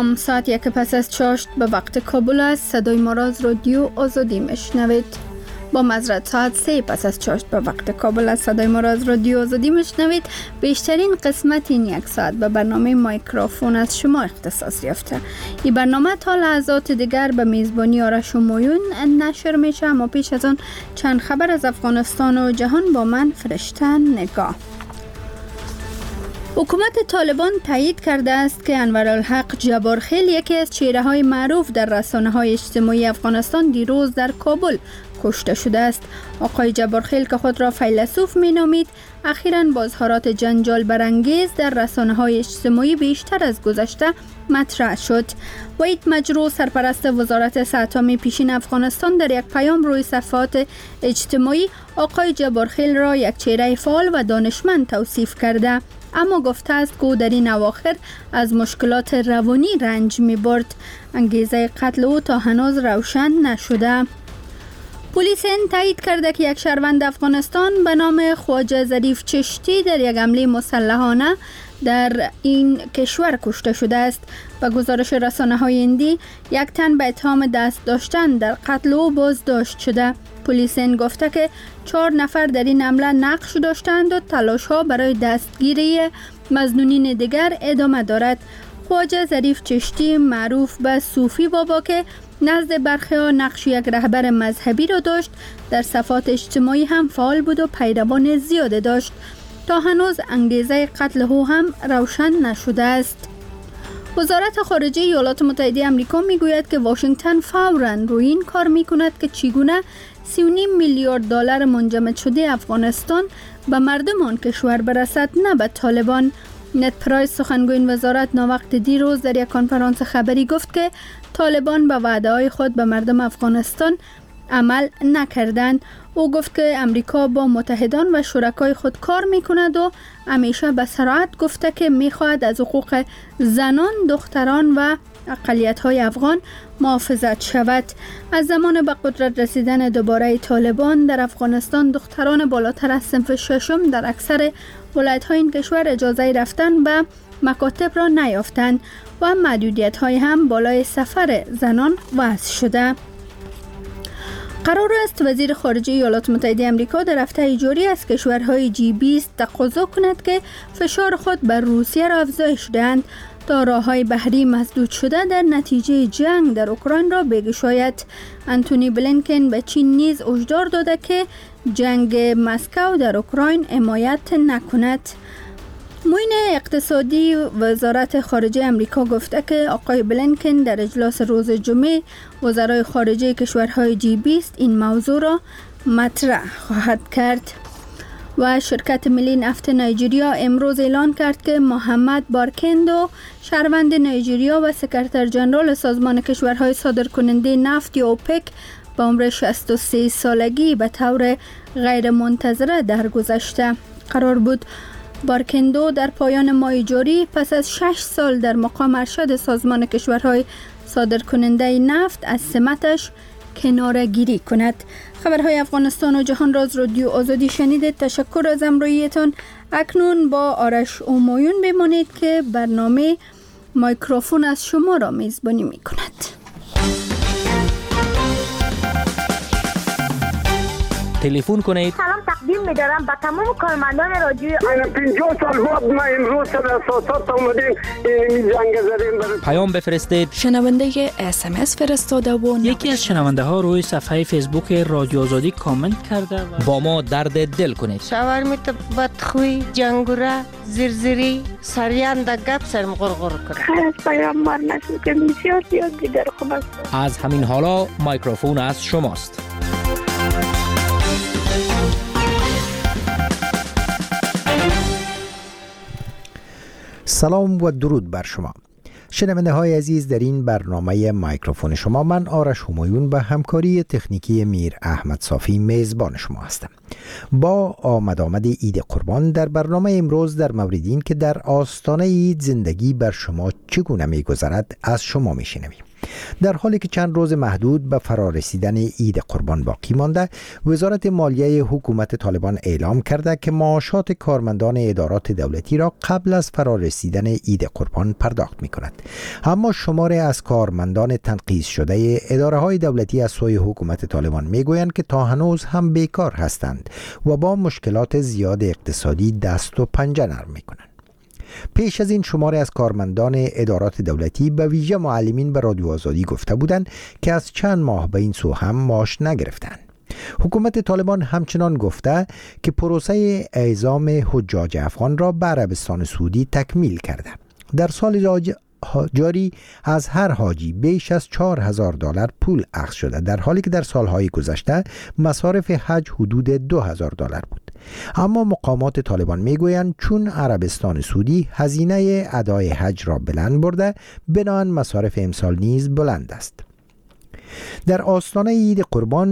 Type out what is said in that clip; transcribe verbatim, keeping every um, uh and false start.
سلام، ساعت یک پس از چاشت به وقت کابل است. صدای ما را از رادیو آزادی میشنوید. با معذرت ساعت سه پس از چاشت به وقت کابل است. صدای ما را از رادیو آزادی میشنوید. بیشترین قسمت این یک ساعت به برنامه مایکروفون از شما اختصاص یافته. این برنامه تا لحظات دیگر به میزبانی آرش همایون نشر میشه، اما پیش از آن چند خبر از افغانستان و جهان با من فرشته نگاه. حکومت طالبان تایید کرده است که انورالحق جبارخیل، یکی از چهره‌های معروف در رسانه‌های اجتماعی افغانستان، دیروز در کابل کشته شده است. آقای جبارخیل که خود را فیلسوف می‌نامید، اخیراً با اظهارات جنجال برانگیز در رسانه‌های اجتماعی بیشتر از گذشته مطرح شد. وحید مجروح، سرپرست وزارت صحت عامه پیشین افغانستان، در یک پیام روی صفحات اجتماعی آقای جبارخیل را یک چهره فعال و دانشمند توصیف کرده، اما گفته است که او در این اواخر از مشکلات روانی رنج می‌برد. انگیزه قتل او تا هنوز روشن نشده. پلیس هند تایید کرده که یک شهروند افغانستان به نام خواجه ظریف چشتی در یک حمله مسلحانه در این کشور کشته شده است. به گزارش رسانه‌های هندی، یک تن به اتهام دست داشتن در قتل او بازداشت شده. پلیس هند گفته که چهار نفر در این حمله نقش داشتند و تلاش‌ها برای دستگیری مظنونین دیگر ادامه دارد. خواجه ظریف چشتی، معروف به صوفی بابا که نزد برخی‌ها نقش یک رهبر مذهبی را داشت، در صفحات اجتماعی هم فعال بود و پیروان زیاد داشت. تا هنوز انگیزه قتل او هم روشن نشده است. وزارت خارجه ایالات متحده آمریکا میگوید که واشنگتن فوراً روی این کار میکند که چگونه سی و نیم میلیارد دلار منجمد شده افغانستان به مردم آن کشور برسد، نه به طالبان. نت پرایس، سخنگوی این وزارت، ناوقت دیروز در یک کنفرانس خبری گفت که طالبان به وعده‌های خود به مردم افغانستان عمل نکردند. او گفت که امریکا با متحدان و شرکای خود کار میکند و همیشه به سرعت گفته که میخواهد از حقوق زنان، دختران و اقلیت‌های افغان محافظت شود. از زمان به قدرت رسیدن دوباره طالبان در افغانستان، دختران بالاتر از صنف ششم در اکثر ولایت‌های این کشور اجازه رفتن به مکاتب را نیافتند و محدودیت‌های هم بالای سفر زنان وضع شده. قرار است وزیر خارجه ایالات متحده آمریکا در هفته جاری از کشورهای جی بیست تقاضا کند که فشار خود بر روسیه را افزایش دهند تا راه‌های بحری مسدود شده در نتیجه جنگ در اوکراین را بگشاید. انتونی بلینکن به چین نیز هشدار داده که جنگ مسکو در اوکراین حمایت نکند. معین اقتصادی وزارت خارجه امریکا گفته که آقای بلینکن در اجلاس روز جمعه وزرای خارجه کشورهای جی بیست این موضوع را مطرح خواهد کرد. و شرکت ملی نفت نایجریا امروز اعلان کرد که محمد بارکندو، شهروند نایجریا و سکرتر جنرال سازمان کشورهای صادرکننده نفت یا اوپک، به عمر شصت و سه سالگی به طور غیر منتظره درگذشته. قرار بود بارکندو در پایان ماه جاری پس از شش سال در مقام ارشد سازمان کشورهای صادرکننده نفت از سمتش کناره‌گیری کند. خبرهای افغانستان و جهان را از رادیو آزادی شنیدید. تشکر از همراهیتان. اکنون با آرش همایون بمانید که برنامه مایکروفون از شما را میزبانی می کند. تلفن کنید. سلام تقدیم می‌دارم به تمام کارمندان رادیو. من پنجاه سال بعد ما امروز در اساسات اومدیم این جنگ زدیم. پیام بفرستید. شنونده اس ام اس فرستاده و یکی از شنونده ها روی صفحه فیسبوک رادیو آزادی کامنت کرده و با ما درد دل کنید. شاورمیت بدخوی، جنگوره، زرزری، سریان در گپ سرم غرغر کنه. خیلی پیام مار نشد که بسیار زیاد دیگر خوب است. از همین حالا مایکروفون از شماست. سلام و درود بر شما شنونده های عزیز. در این برنامه مایکروفون شما من آرش همایون به همکاری تکنیکی میر احمد صافی میزبان شما هستم. با آمد آمد عید قربان در برنامه امروز در مورد این که در آستانه عید زندگی بر شما چگونه میگذرد از شما میشنویم. در حالی که چند روز محدود به فرارسیدن عید قربان باقی مانده، وزارت مالیه حکومت طالبان اعلام کرده که معاشات کارمندان ادارات دولتی را قبل از فرارسیدن عید قربان پرداخت می کند. اما شماری از کارمندان تنقیض شده اداره های دولتی از سوی حکومت طالبان می گویند که تا هنوز هم بیکار هستند و با مشکلات زیاد اقتصادی دست و پنجه نرم می کنند. پیش از این شماری از کارمندان ادارات دولتی به ویژه معلمین به رادیو آزادی گفته بودند که از چند ماه به این سو هم معاش نگرفتند. حکومت طالبان همچنان گفته که پروسه اعزام حجاج افغان را به عربستان سعودی تکمیل کرده. در سال جاری از هر حاجی بیش از چهار هزار دلار پول اخذ شده، در حالی که در سالهای گذشته مصارف حج حدود دو هزار دلار بود. اما مقامات طالبان میگویند چون عربستان سعودی هزینه ادای حج را بلند برده، بنابراین مصارف امسال نیز بلند است. در آستانه عید قربان